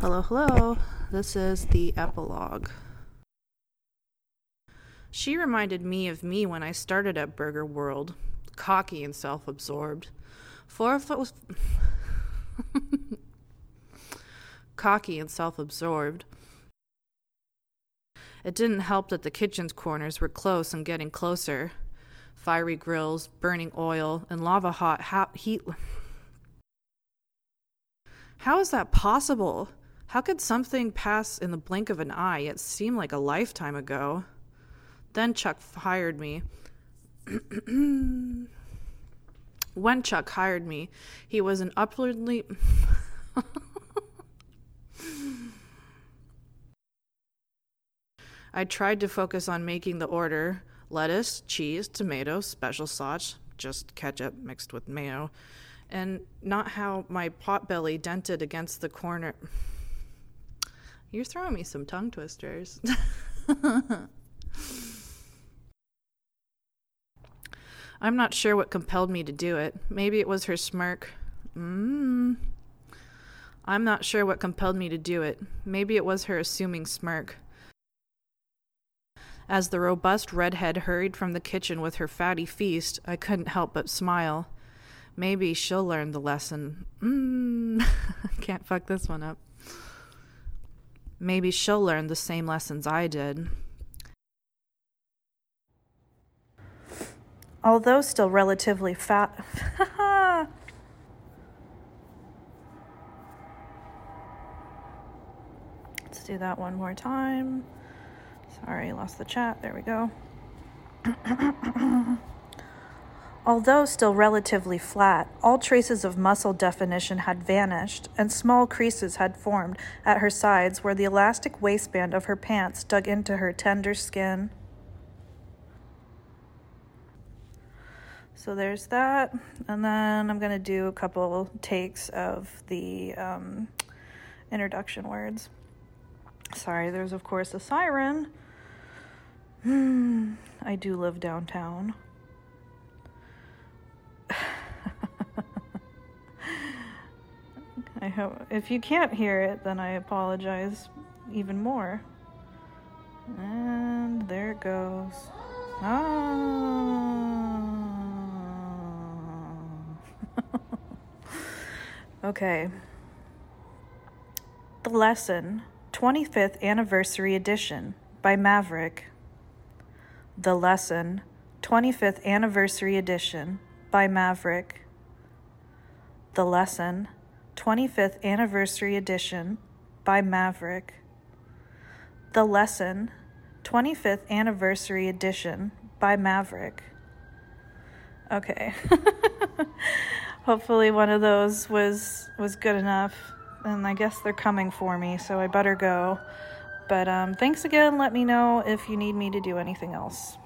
Hello, hello. This is the epilogue. She reminded me of me when I started at Burger World, cocky and self-absorbed. Cocky and self-absorbed. It didn't help that the kitchen's corners were close and getting closer. Fiery grills, burning oil, and lava-hot heat. How is that possible? How could something pass in the blink of an eye yet seem like a lifetime ago? Then Chuck hired me. When Chuck hired me, he was an upwardly... I tried to focus on making the order: lettuce, cheese, tomatoes, special sauce, just ketchup mixed with mayo, and not how my potbelly dented against the corner. You're throwing me some tongue twisters. I'm not sure what compelled me to do it. Maybe it was her smirk. I'm not sure what compelled me to do it. Maybe it was her assuming smirk. As the robust redhead hurried from the kitchen with her fatty feast, I couldn't help but smile. Maybe she'll learn the lesson. Can't fuck this one up. Maybe she'll learn the same lessons I did. Although still relatively fat... Let's do that one more time. Sorry, lost the chat. There we go. Although still relatively flat, all traces of muscle definition had vanished, and small creases had formed at her sides where the elastic waistband of her pants dug into her tender skin. So there's that, and then I'm going to do a couple takes of the introduction words. Sorry, there's of course a siren. I do live downtown. I hope if you can't hear it, then I apologize even more. And there it goes. Okay. The Lesson, 25th Anniversary Edition by Maverick. The Lesson, 25th Anniversary Edition by Maverick. The Lesson, 25th Anniversary Edition by Maverick. The Lesson, 25th Anniversary Edition by Maverick. Okay. Hopefully one of those was good enough. And I guess they're coming for me, so I better go. But thanks again. Let me know if you need me to do anything else.